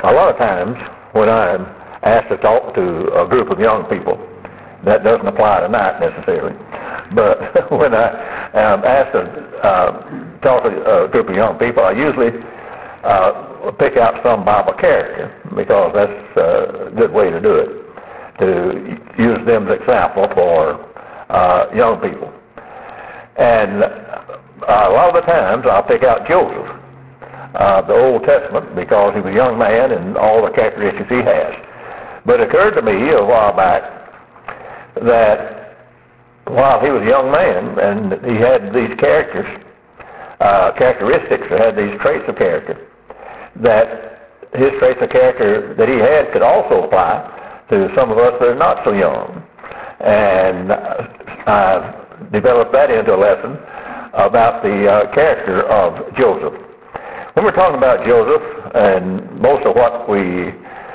a lot of times when I'm asked to talk to a group of young people, that doesn't apply tonight necessarily, but when I am asked to talk to a group of young people, I usually pick out some Bible character, because that's a good way to do it, to use them as example for young people. And a lot of the times I'll pick out Joseph, the Old Testament, because he was a young man and all the characteristics he has. But it occurred to me a while back that while he was a young man and he had these characteristics, or had these traits of character, that his traits of character that he had could also apply to some of us that are not so young. And I've developed that into a lesson about the character of Joseph. When we're talking about Joseph, and most of what we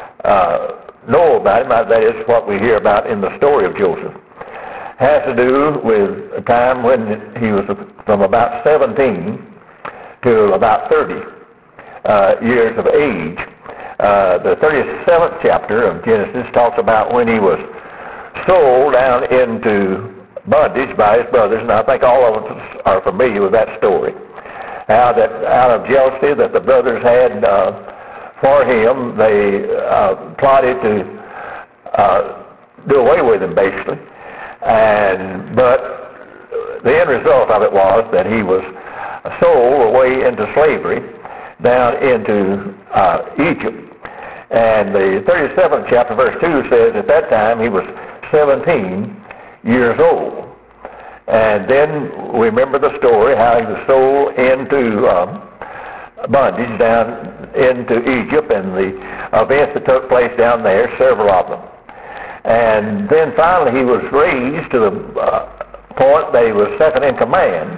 know about him, that is what we hear about in the story of Joseph, has to do with a time when he was from about 17 to about 30 years of age. The 37th chapter of Genesis talks about when he was sold down into bondage by his brothers, and I think all of us are familiar with that story. How that out of jealousy that the brothers had for him, they plotted to do away with him, basically. But the end result of it was that he was sold away into slavery down into Egypt. And the 37th chapter, verse 2 says at that time he was 17 years old. And then we remember the story how he was sold into bondage down into Egypt, and the events that took place down there, several of them. And then finally he was raised to the point that he was second in command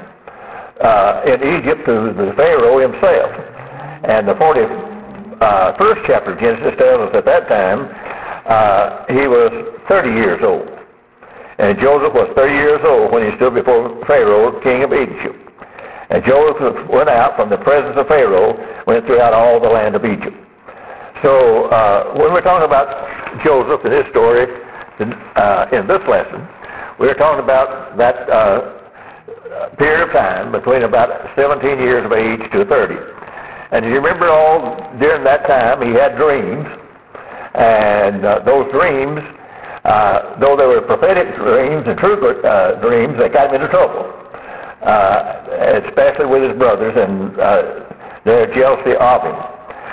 in Egypt to the Pharaoh himself. And the 41st chapter of Genesis tells us at that time he was 30 years old. And Joseph was 30 years old when he stood before Pharaoh, king of Egypt. And Joseph went out from the presence of Pharaoh, went throughout all the land of Egypt. So when we're talking about Joseph and his story in this lesson, we're talking about that period of time between about 17 years of age to 30. And you remember during that time he had dreams, and those dreams, though they were prophetic dreams and true dreams, they got him into trouble, especially with his brothers and their jealousy of him.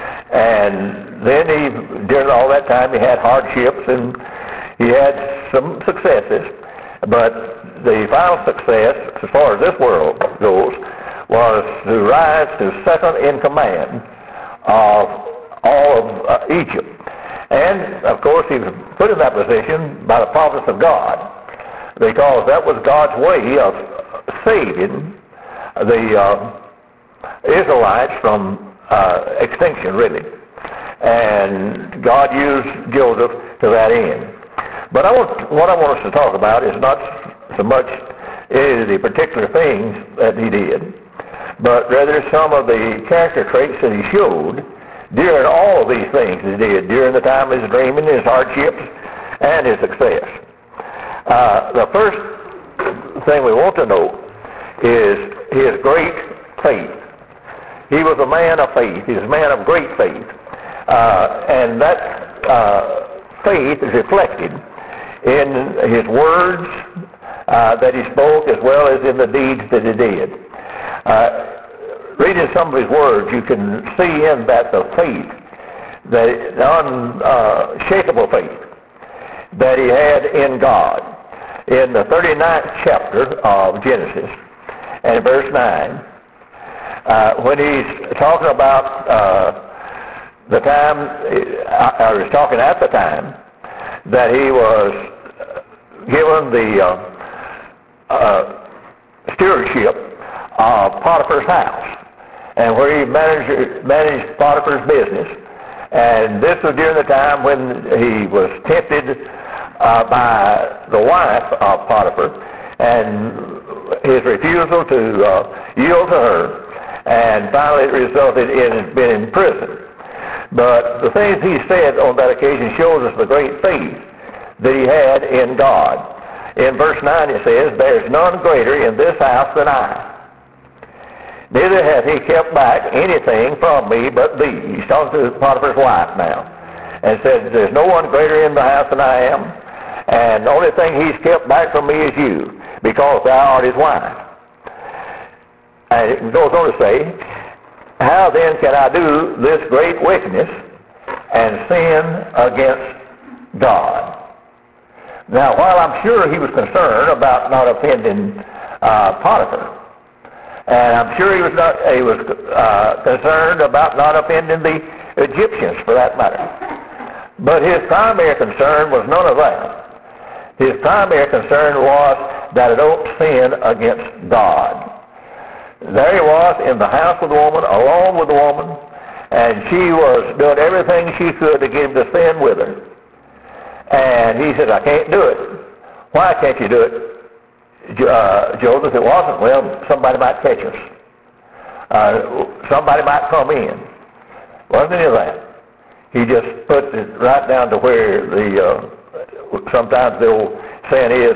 And then during all that time, he had hardships and he had some successes, but the final success, as far as this world goes, was to rise to second in command of all of Egypt. And, of course, he was put in that position by the providence of God, because that was God's way of saving the Israelites from extinction, really. And God used Joseph to that end. But what I want us to talk about is not so much the particular things that he did, but rather some of the character traits that he showed during all of these things he did, during the time of his dreaming, his hardships, and his success. The first thing we want to know is his great faith. He was a man of faith. He was a man of great faith. And that faith is reflected in his words that he spoke, as well as in the deeds that he did. Reading some of his words, you can see in that the faith, the unshakable faith that he had in God. In the 39th chapter of Genesis, and verse 9, when he's talking about the time, or he's talking at the time that he was given the stewardship of Potiphar's house, and where he managed Potiphar's business. And this was during the time when he was tempted by the wife of Potiphar, and his refusal to yield to her, and finally it resulted in his being in prison. But the things he said on that occasion shows us the great faith that he had in God. In verse 9 it says, "There is none greater in this house than I. Neither hath he kept back anything from me but thee." He's talking to Potiphar's wife now. And said, "There's no one greater in the house than I am. And the only thing he's kept back from me is you, because thou art his wife." And it goes on to say, "How then can I do this great wickedness and sin against God?" Now, while I'm sure he was concerned about not offending Potiphar, and I'm sure he was concerned about not offending the Egyptians, for that matter, but his primary concern was none of that. His primary concern was that I don't sin against God. There he was in the house with the woman, alone with the woman, and she was doing everything she could to get him to sin with her. And he said, "I can't do it." "Why can't you do it, Joseph?" "It wasn't, well, somebody might catch us. Somebody might come in." Wasn't any of that. He just put it right down to where sometimes the old saying is,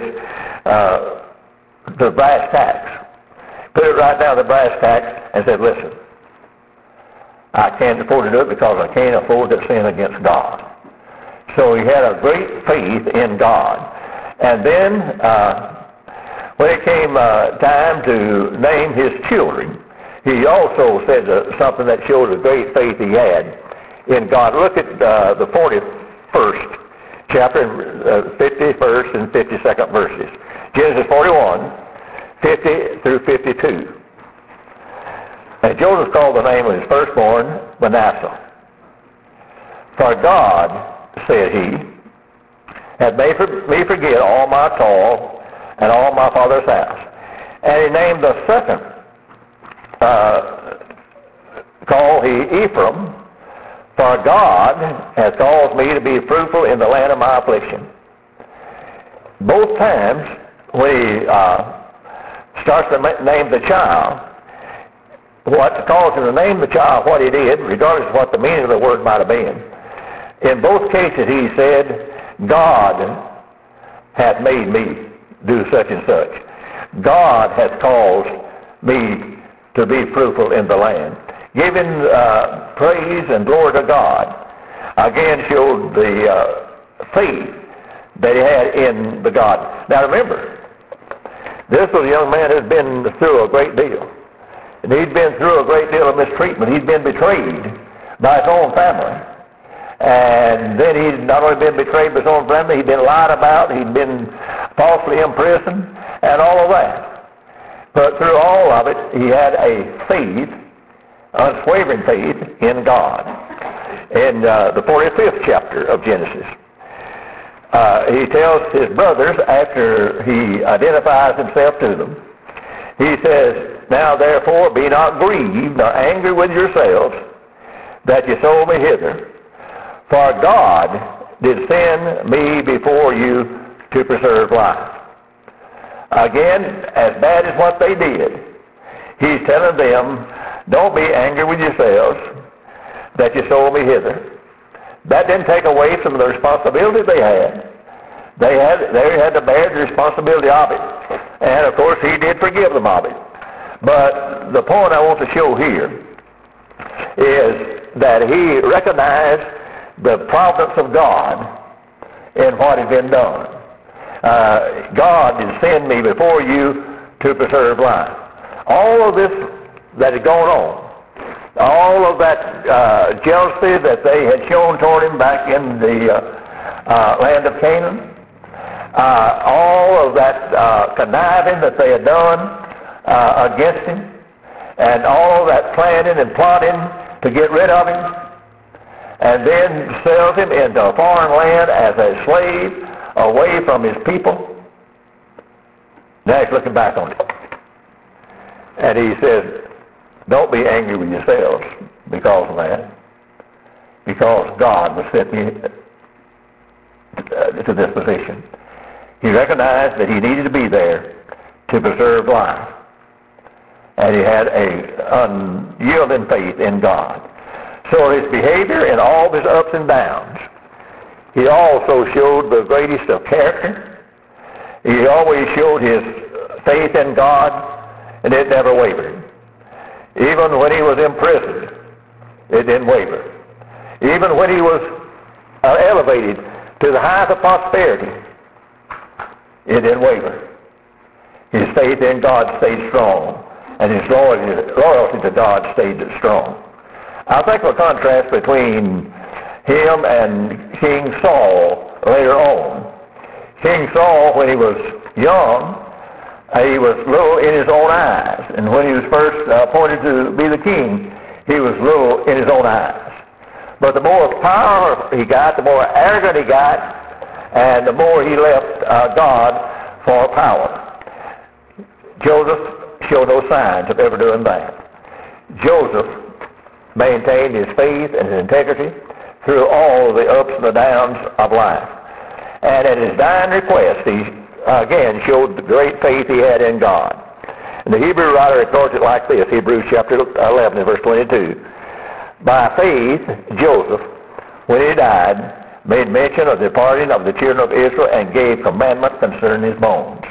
the brass tacks. Put it right down to the brass tacks and said, "Listen, I can't afford to do it because I can't afford to sin against God." So he had a great faith in God. And then when it came time to name his children, he also said something that showed the great faith he had in God. Look at the 41st chapter, 51st and 52nd verses. Genesis 41, 50 through 52. And Joseph called the name of his firstborn Manasseh. "For God," said he, "had made me forget all my toil and all my father's house." And he named the second, called he Ephraim, "For God has caused me to be fruitful in the land of my affliction." Both times when he starts to name the child, what caused him to name the child what he did, regardless of what the meaning of the word might have been, in both cases he said, "God hath made me do such and such. God hath caused me to be fruitful in the land." Giving praise and glory to God again showed the faith that he had in the God. Now remember, this was a young man who had been through a great deal. And he'd been through a great deal of mistreatment. He'd been betrayed by his own family. And then he'd not only been betrayed by his own family, he'd been lied about, he'd been falsely imprisoned, and all of that. But through all of it, he had a faith, unswavering faith in God. In the 45th chapter of Genesis, he tells his brothers, after he identifies himself to them, he says, "Now therefore be not grieved nor angry with yourselves that you sold me hither. For God did send me before you to preserve life." Again, as bad as what they did, he's telling them, don't be angry with yourselves that you sold me hither. That didn't take away some of the responsibility they had. They had to bear the responsibility of it. And of course, he did forgive them of it. But the point I want to show here is that he recognized the providence of God in what had been done. God did send me before you to preserve life. All of this that had gone on, all of that jealousy that they had shown toward him back in the land of Canaan, all of that conniving that they had done against him, and all of that planning and plotting to get rid of him, and then sells him into a foreign land as a slave away from his people. Now he's looking back on it. And he says, don't be angry with yourselves because of that, because God was sent me to this position. He recognized that he needed to be there to preserve life. And he had a unyielding faith in God. So his behavior and all of his ups and downs. He also showed the greatest of character. He always showed his faith in God, and it never wavered. Even when he was imprisoned, it didn't waver. Even when he was elevated to the height of prosperity, it didn't waver. His faith in God stayed strong, and his loyalty to God stayed strong. I think of a contrast between him and King Saul later on. King Saul, when he was young, he was little in his own eyes. And when he was first appointed to be the king, he was little in his own eyes. But the more power he got, the more arrogant he got, and the more he left God for power. Joseph showed no signs of ever doing that. Joseph maintained his faith and his integrity through all the ups and the downs of life. And at his dying request, he again showed the great faith he had in God. And the Hebrew writer records it like this, Hebrews chapter 11 and verse 22. By faith, Joseph, when he died, made mention of the departing of the children of Israel and gave commandment concerning his bones.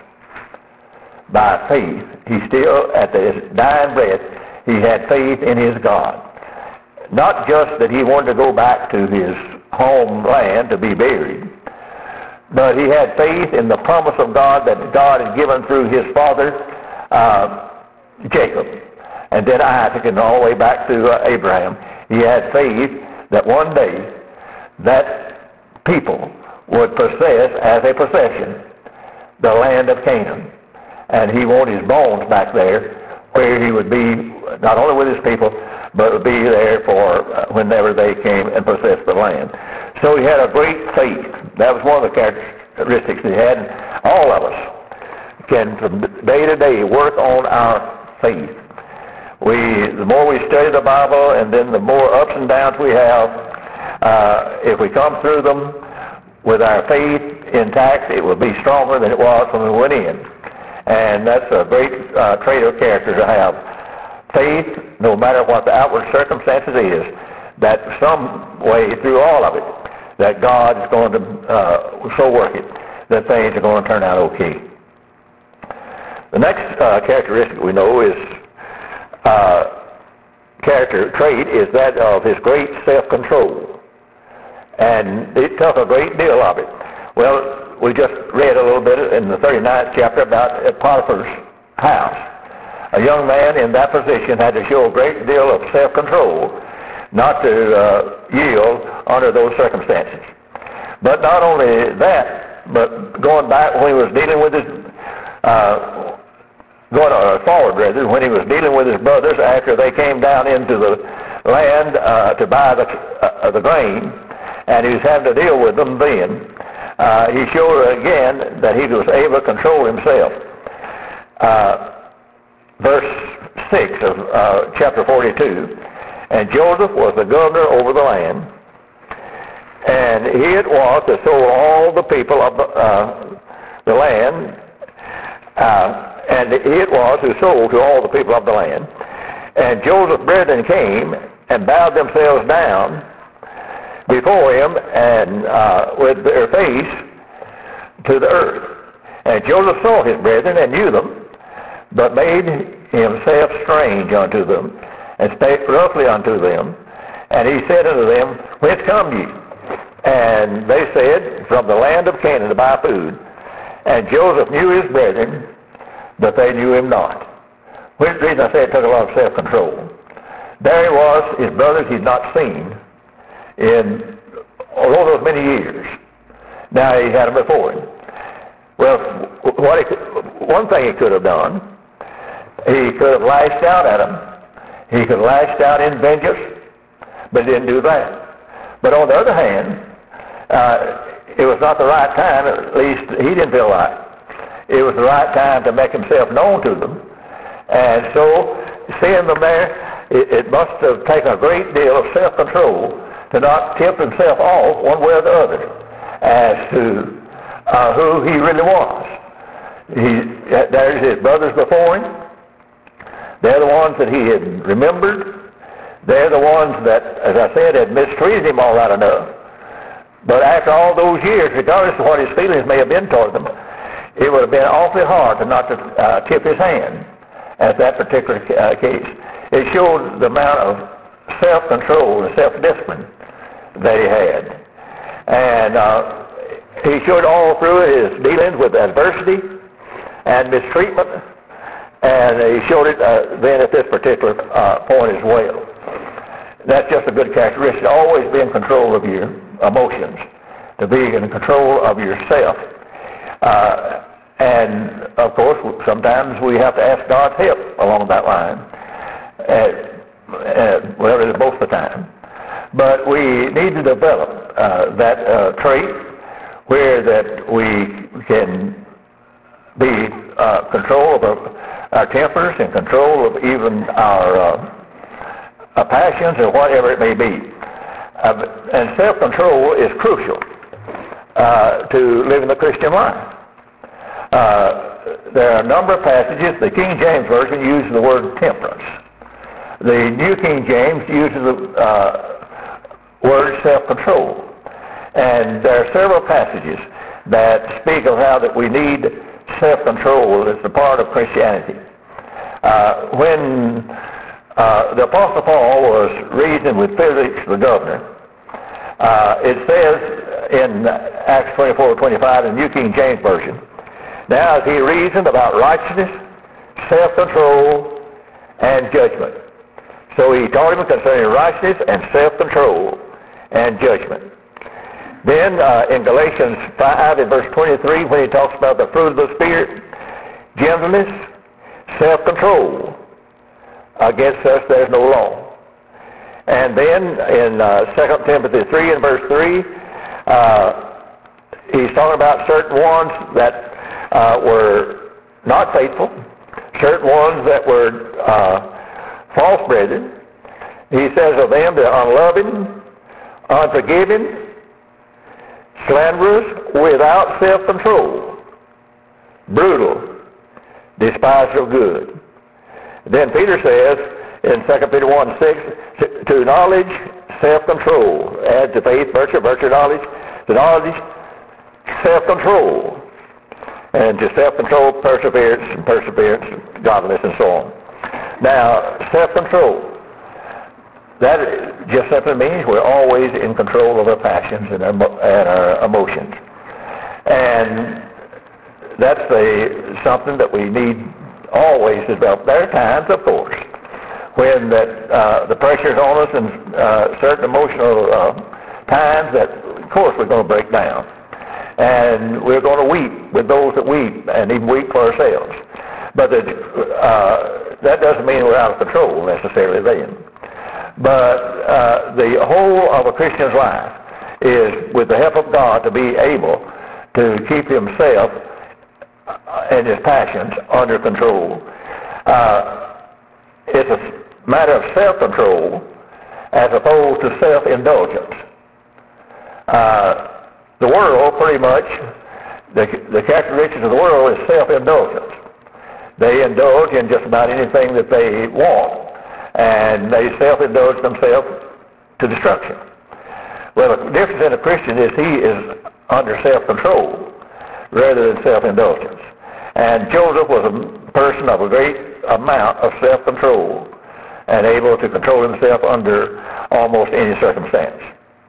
By faith, he still, at his dying breath, he had faith in his God. Not just that he wanted to go back to his homeland to be buried, but he had faith in the promise of God that God had given through his father, Jacob, and then Isaac, and all the way back to Abraham. He had faith that one day that people would possess as a possession the land of Canaan. And he wanted his bones back there where he would be not only with his people, but would be there for whenever they came and possessed the land. So he had a great faith. That was one of the characteristics he had. And all of us can, from day to day, work on our faith. The more we study the Bible, and then the more ups and downs we have, if we come through them with our faith intact, it will be stronger than it was when we went in. And that's a great trait of character to have. Faith, no matter what the outward circumstances is, that some way through all of it, that God is going to so work it that things are going to turn out okay. The next characteristic we know is character trait is that of his great self-control. And it took a great deal of it. Well, we just read a little bit in the 39th chapter about Potiphar's house. A young man in that position had to show a great deal of self-control not to yield under those circumstances. But not only that, but going back when he was dealing with his, forward rather, when he was dealing with his brothers after they came down into the land to buy the grain, and he was having to deal with them then, he showed again that he was able to control himself. Verse 6 of chapter 42, and Joseph was the governor over the land, and he it was that sold all the people of the land, and he it was who sold to all the people of the land. And Joseph's brethren came and bowed themselves down before him and with their face to the earth. And Joseph saw his brethren and knew them, but made himself strange unto them, and spake roughly unto them. And he said unto them, Whence come ye? And they said, From the land of Canaan to buy food. And Joseph knew his brethren, but they knew him not. Which reason I say it took a lot of self-control. There he was, his brothers he'd not seen in all those many years. Now he had them before him. Well, one thing he could have done, he could have lashed out at them. He could have lashed out in vengeance, but he didn't do that. But on the other hand, it was not the right time, at least he didn't feel like. It was the right time to make himself known to them. And so, seeing them there, it must have taken a great deal of self-control to not tip himself off one way or the other as to who he really was. There's his brothers before him. They're the ones that he had remembered. They're the ones that, as I said, had mistreated him all right enough. But after all those years, regardless of what his feelings may have been toward them, it would have been awfully hard to not to tip his hand at that particular case. It showed the amount of self-control and self-discipline that he had. And he showed all through his dealings with adversity and mistreatment, and he showed it then at this particular point as well. That's just a good characteristic. Always be in control of your emotions, to be in control of yourself. And, of course, sometimes we have to ask God's help along that line. Well, it is most of the time. But we need to develop that trait where that we can be control of our tempers and control of even our passions or whatever it may be. And self-control is crucial to living the Christian life. There are a number of passages. The King James Version uses the word temperance. The New King James uses the word self-control. And there are several passages that speak of how that we need self-control as a part of Christianity. When the Apostle Paul was reasoning with Felix the governor, it says in Acts 24:25 in the New King James Version, now as he reasoned about righteousness, self-control, and judgment. So he taught him concerning righteousness and self-control and judgment. Then in Galatians 5 and verse 23, when he talks about the fruit of the Spirit, gentleness, self-control. Against us there's no law. And then in 2 Timothy 3 and verse 3, he's talking about certain ones that were not faithful, certain ones that were false brethren. He says of them, they're unloving, unforgiving, slanderous, without self-control, brutal, despisers of good. Then Peter says in 2 Peter 1:6, to knowledge, self-control. Add to faith, virtue, knowledge. To knowledge, self-control. And to self-control, perseverance, and perseverance, godliness, and so on. Now, self-control. That just simply means we're always in control of our passions and our emotions. And that's something that we need always to develop. There are times, of course, when the pressure's on us and certain emotional times that, of course, we're going to break down. And we're going to weep with those that weep and even weep for ourselves. But that doesn't mean we're out of control necessarily then. But the whole of a Christian's life is, with the help of God, to be able to keep himself and his passions under control. It's a matter of self-control as opposed to self-indulgence. The world, pretty much, the characteristics of the world is self-indulgence. They indulge in just about anything that they want, and they self-indulge themselves to destruction. Well, the difference in a Christian is he is under self-control rather than self-indulgence. And Joseph was a person of a great amount of self-control and able to control himself under almost any circumstance.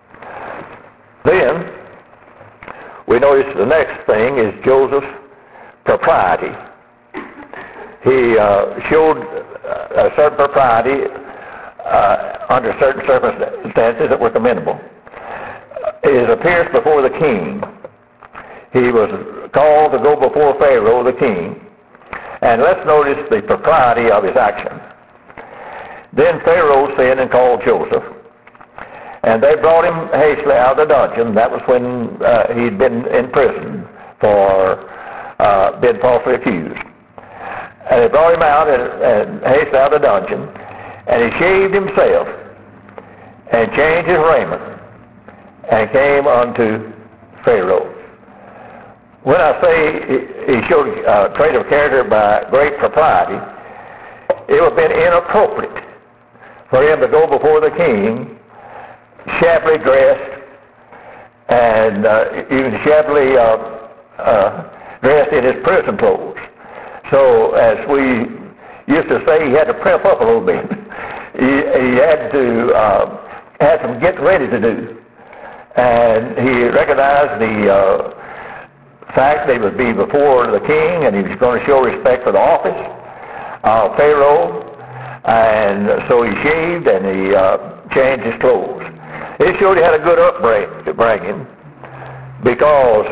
Then, we notice the next thing is Joseph's propriety. He showed a certain propriety under certain circumstances that were commendable. His appearance before the king. He was called to go before Pharaoh, the king. And let's notice the propriety of his action. Then Pharaoh sent and called Joseph. And they brought him hastily out of the dungeon. That was when he'd been in prison for being falsely accused. And they brought him out and hastily out of the dungeon. And he shaved himself and changed his raiment and came unto Pharaoh. When I say he showed a trait of character by great propriety, it would have been inappropriate for him to go before the king, shabbily dressed, and even shabbily dressed in his prison clothes. So as we used to say, he had to prep up a little bit. he had to had some getting ready to do. And he recognized the fact that he would be before the king, and he was going to show respect for the office of Pharaoh. And so he shaved and he changed his clothes. It showed he had a good upbringing, because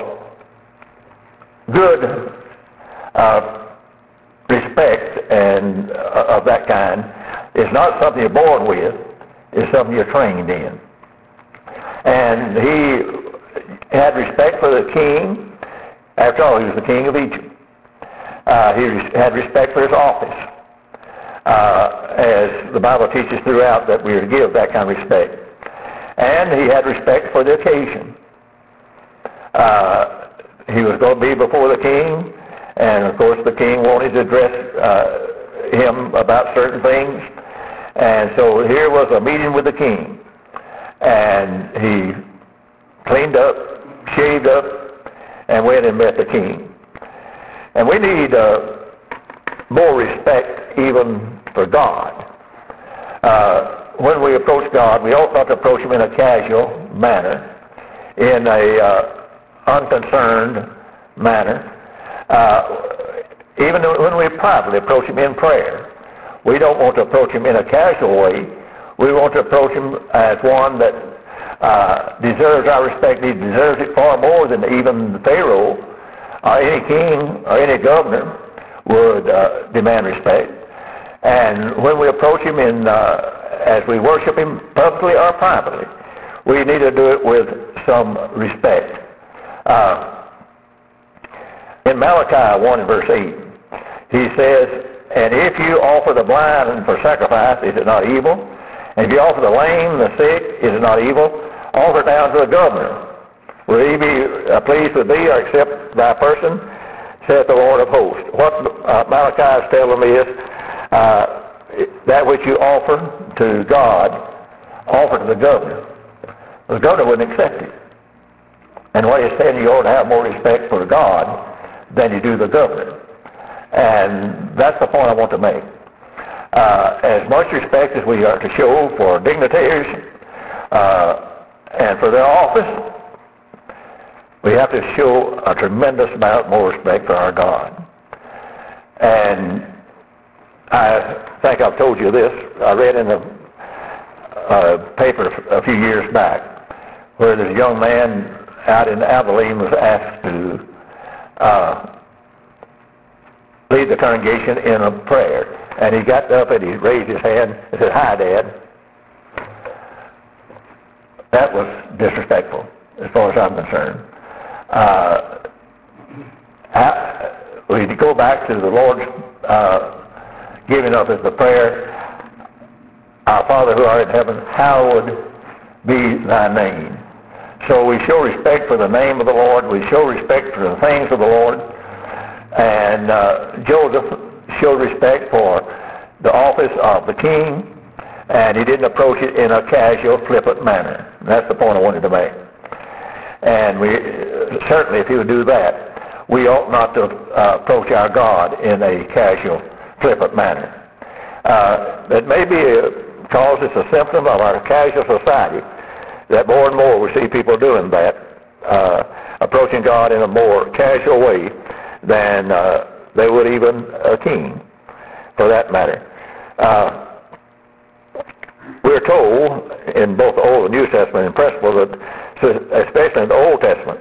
good respect and of that kind is not something you're born with, it's something you're trained in. And he had respect for the king. After all, he was the king of Egypt. He had respect for his office, as the Bible teaches throughout that we are to give that kind of respect. And he had respect for the occasion. He was going to be before the king, and of course the king wanted to address him about certain things. And so here was a meeting with the king, and he cleaned up, shaved up, and went and met the king. And we need more respect even for God. When we approach God, we ought not to approach him in a casual manner, in a unconcerned manner. Even when we privately approach him in prayer, we don't want to approach him in a casual way. We want to approach him as one that deserves our respect. He deserves it far more than even Pharaoh or any king or any governor would demand respect. And when we approach him as we worship him publicly or privately, we need to do it with some respect. In Malachi 1 and verse 8, he says, "And if you offer the blind for sacrifice, is it not evil? And if you offer the lame, the sick, is it not evil? Offer it down to the governor. Will he be pleased with thee, or accept thy person, saith the Lord of hosts?" What Malachi is telling me is, that which you offer to God, offer to the governor. The governor wouldn't accept it. And what he's saying, you ought to have more respect for God than you do the governor. And that's the point I want to make. As much respect as we are to show for dignitaries and for their office, we have to show a tremendous amount more respect for our God. And I think I've told you this. I read in the paper a few years back where this young man out in Abilene was asked to lead the congregation in a prayer. And he got up and he raised his hand and said, "Hi, Dad." That was disrespectful as far as I'm concerned. We go back to the Lord's giving us the prayer, "Our Father who art in heaven, hallowed be thy name." So we show respect for the name of the Lord. We show respect for the things of the Lord. And Joseph showed respect for the office of the king, and he didn't approach it in a casual, flippant manner. That's the point I wanted to make. And we certainly, if he would do that, we ought not to approach our God in a casual, flippant manner. It may be because it's a symptom of our casual society that more and more we see people doing that, approaching God in a more casual way than they would even a king, for that matter. We're told in both the Old and New Testament in principle that, especially in the Old Testament,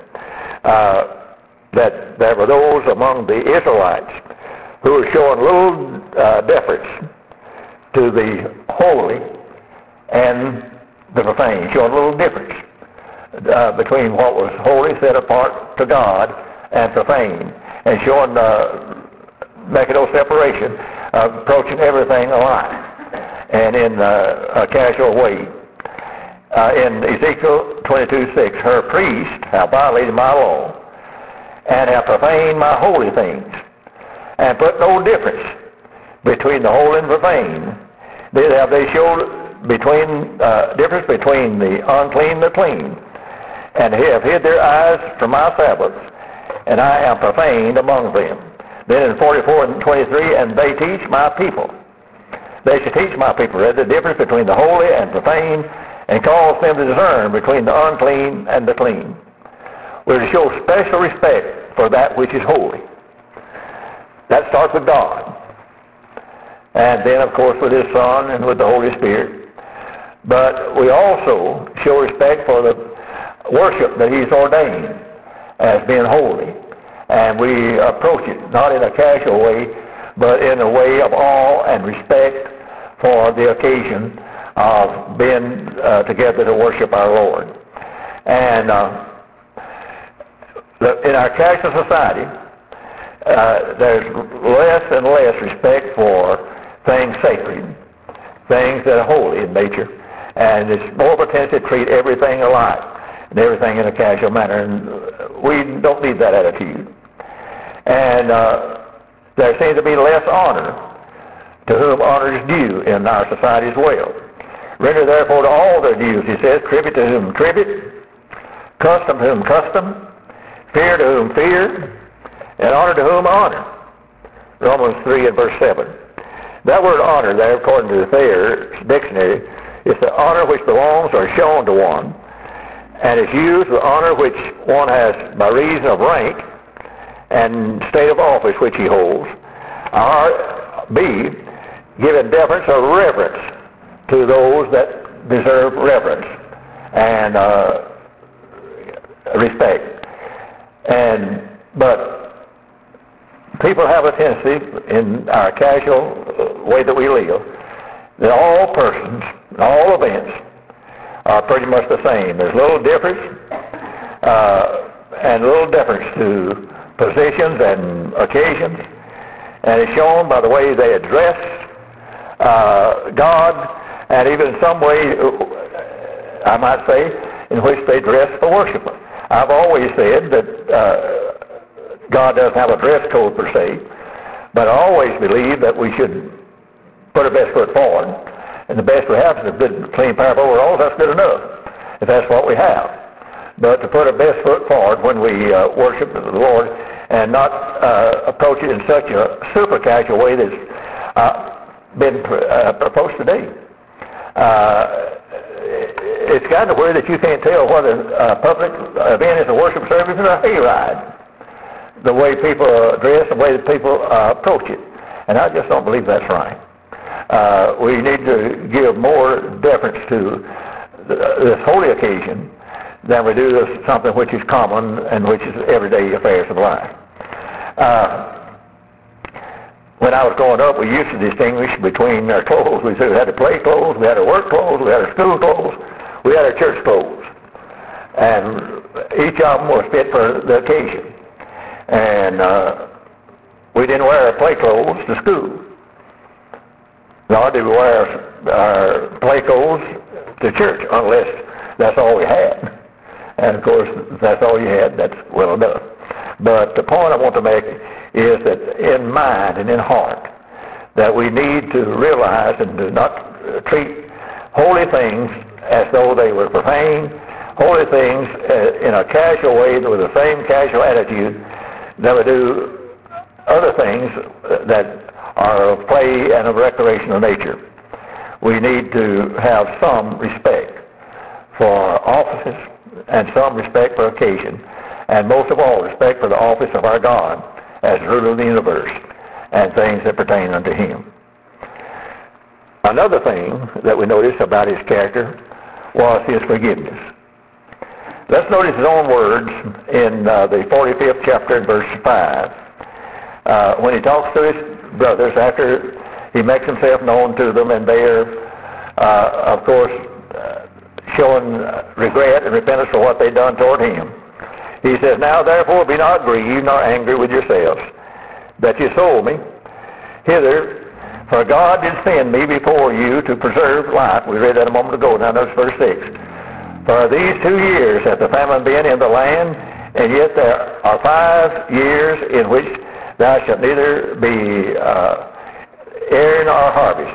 that there were those among the Israelites who were showing little deference to the holy and the profane, showing a little difference between what was holy, set apart to God, and profane, and showing, making no separation, approaching everything alike, and in a casual way. In Ezekiel 22:6, "Her priests have violated my law, and have profaned my holy things, and put no difference between the holy and profane. They showed difference between the unclean and the clean, and have hid their eyes from my Sabbaths, and I am profaned among them. Then in 44 and 23, and they teach my people. They should teach my people the difference between the holy and profane, and cause them to discern between the unclean and the clean. We're to show special respect for that which is holy. That starts with God. And then, of course, with His Son and with the Holy Spirit. But we also show respect for the worship that He's ordained as being holy. And we approach it not in a casual way, but in a way of awe and respect for the occasion of being together to worship our Lord. And in our casual society, there's less and less respect for things sacred, things that are holy in nature, and it's more of a tendency to treat everything alike and everything in a casual manner, and we don't need that attitude. And there seems to be less honor to whom honor is due in our society as well. Render therefore to all their dues, he says, tribute to whom tribute, custom to whom custom, fear to whom fear, and honor to whom honor. Romans 3 and verse 7. That word honor there, according to the Thayer's dictionary, is the honor which belongs or is shown to one, and is used with honor which one has by reason of rank and state of office which he holds. B, giving deference or reverence to those that deserve reverence and respect. But people have a tendency in our casual way that we live that all persons, all events are pretty much the same. There's little difference and little difference to positions and occasions, and it's shown by the way they address God, and even in some way, I might say, in which they dress the worshiper. I've always said that God doesn't have a dress code per se, but I always believe that we should put our best foot forward, and the best we have is a good, clean pair of overalls. That's good enough, if that's what we have. But to put our best foot forward when we worship the Lord and not approach it in such a super casual way that's been proposed today. It's kind of weird that you can't tell whether a public event is a worship service or a hayride. The way people dress, the way that people approach it. And I just don't believe that's right. We need to give more deference to this holy occasion than we do something which is common and which is everyday affairs of life. When I was growing up, we used to distinguish between our clothes. We had our play clothes, we had our work clothes, we had our school clothes, we had our church clothes. And each of them was fit for the occasion. And we didn't wear our play clothes to school. Nor did we wear our play clothes to church, unless that's all we had. And of course, if that's all you had, that's well enough. But the point I want to make is that in mind and in heart, that we need to realize and to not treat holy things as though they were profane, holy things in a casual way with the same casual attitude that we do other things that are of play and of recreational nature. We need to have some respect for offices and some respect for occasion, and most of all, respect for the office of our God as ruler of the universe and things that pertain unto Him. Another thing that we notice about His character was His forgiveness. Let's notice His own words in the 45th chapter and verse 5. When He talks to His brothers after He makes Himself known to them, and they are, of course, showing regret and repentance for what they've done toward Him. He says, Now therefore be not grieved nor angry with yourselves, that you sold me hither, for God did send me before you to preserve life. We read that a moment ago. Now notice verse 6. For these 2 years hath the famine been in the land, and yet there are 5 years in which thou shalt neither be heir nor harvest.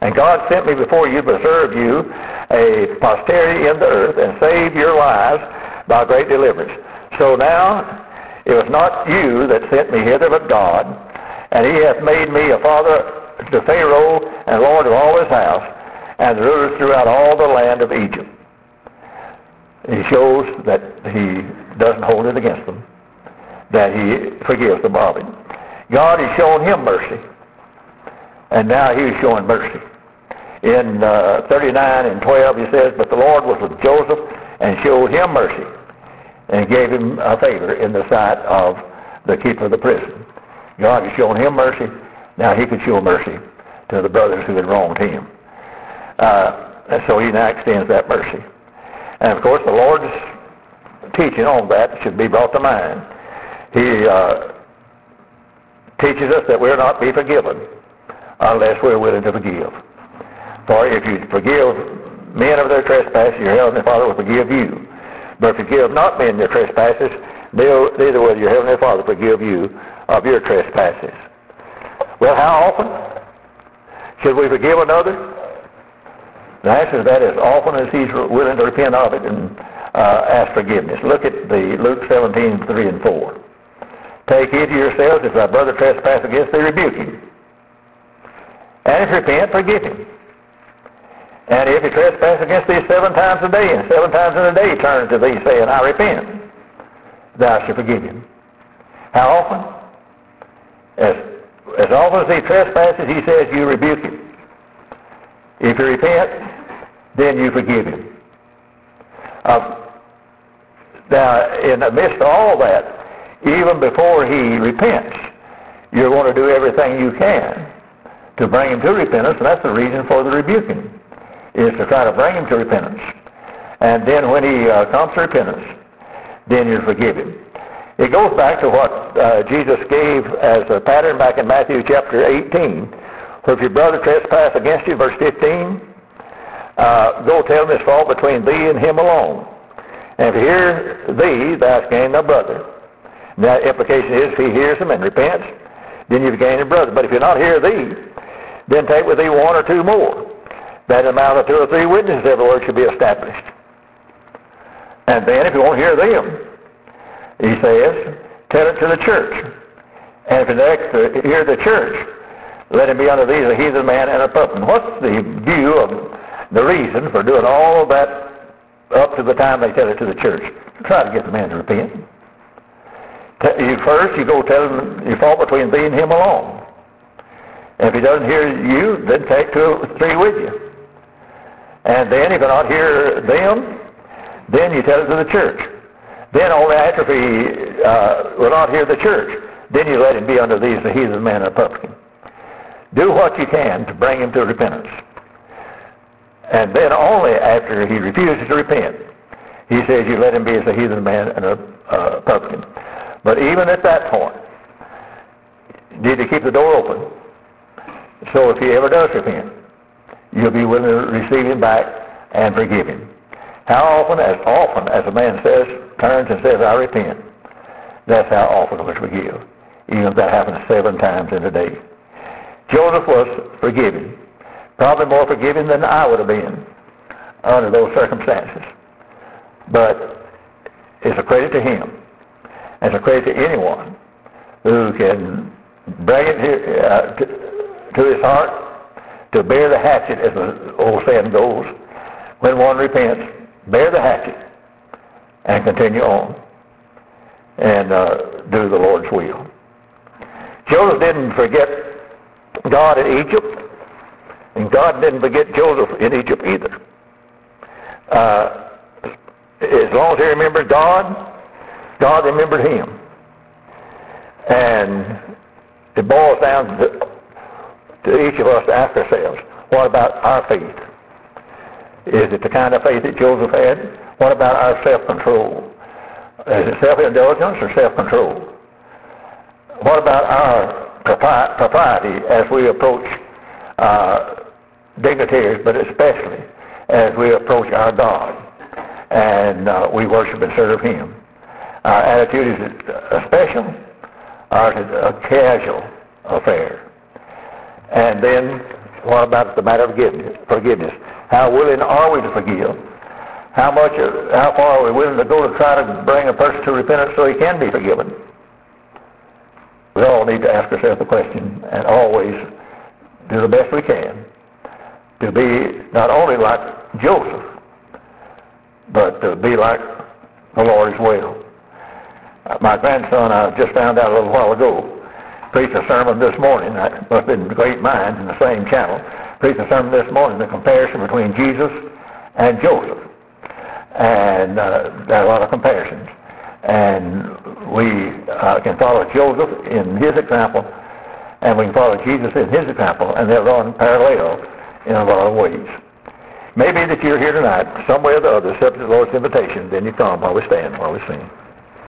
And God sent me before you to preserve you a posterity in the earth and save your lives by great deliverance. So now it was not you that sent me hither, but God. And he hath made me a father to Pharaoh and Lord of all his house, and the rulers throughout all the land of Egypt. He shows that he doesn't hold it against them, that he forgives them of it. God has shown him mercy, and now he's showing mercy. In 39 and 12 he says, but the Lord was with Joseph and showed him mercy and gave him a favor in the sight of the keeper of the prison. God has shown him mercy. Now he could show mercy to the brothers who had wronged him. And so he now extends that mercy. And of course the Lord's teaching on that should be brought to mind. He teaches us that we'll not be forgiven unless we're willing to forgive. For if you forgive men of their trespasses, your heavenly Father will forgive you. But if you forgive not men their trespasses, neither will your heavenly Father forgive you of your trespasses. Well, how often should we forgive another? The answer to that is often as he's willing to repent of it and ask forgiveness. Look at the Luke 17, 3 and 4. Take heed to yourselves, if thy brother trespass against thee, rebuke him. And if repent, forgive him. And if he trespass against thee 7 times a day, and 7 times in a day turn to thee, saying, I repent, thou shalt forgive him. How often? As often as he trespasses, he says, you rebuke him. If you repent, then you forgive him. Now, in the midst of all that, even before he repents, you're going to do everything you can to bring him to repentance, and that's the reason for the rebuking, is to try to bring him to repentance. And then when he comes to repentance, then you forgive him. It goes back to what Jesus gave as a pattern back in Matthew chapter 18, where if your brother trespass against you, verse 15, go tell him his fault between thee and him alone. And if he hear thee, thou hast gained thy brother. And that implication is if he hears him and repents, then you've gained a brother. But if you not hear thee, then take with thee 1 or 2 more, that in the mouth of 2 or 3 witnesses every word should be established. And then if you won't hear them, he says, tell it to the church. And if you next hear the church, let him be unto thee as a heathen man and a publican. What's the view of the reason for doing all of that up to the time they tell it to the church? Try to get the man to repent. First, you go tell him your fault between thee and him alone. And if he doesn't hear you, then take 2 or 3 with you. And then if you not hear them, then you tell it to the church. Then only after if he will not hear the church, then you let him be unto thee as a heathen man and a publican. Do what you can to bring him to repentance. And then only after he refuses to repent, he says you let him be as a heathen man and a publican. But even at that point, you need to keep the door open. So if he ever does repent, you'll be willing to receive him back and forgive him. How often? As often as a man turns and says, I repent, that's how often we forgive. Even if that happens 7 times in a day. Joseph was forgiving. Probably more forgiving than I would have been under those circumstances. But it's a credit to him. It's a credit to anyone who can bring it to his heart to bear the hatchet, as the old saying goes. When one repents, bear the hatchet and continue on and do the Lord's will. Joseph didn't forget God in Egypt, and God didn't forget Joseph in Egypt either. As long as he remembered God, God remembered him. And it boils down to each of us to ask ourselves, what about our faith? Is it the kind of faith that Joseph had? What about our self-control? Is it self-indulgence or self-control? What about our propriety as we approach dignitaries, but especially as we approach our God and we worship and serve him? Our attitude, is it a special or is it a casual affair? And then what about the matter of forgiveness? How willing are we to forgive? How far are we willing to go to try to bring a person to repentance so he can be forgiven? We all need to ask ourselves the question and always do the best we can to be not only like Joseph, but to be like the Lord as well. My grandson, I just found out a little while ago, preached a sermon this morning. That must have been great minds in the same channel. Preached a sermon this morning, the comparison between Jesus and Joseph. And there are a lot of comparisons. And we can follow Joseph in his example, and we can follow Jesus in his example, and they'll run parallel in a lot of ways. Maybe that you're here tonight, some way or the other, accepted the Lord's invitation, then you come while we stand, while we sing.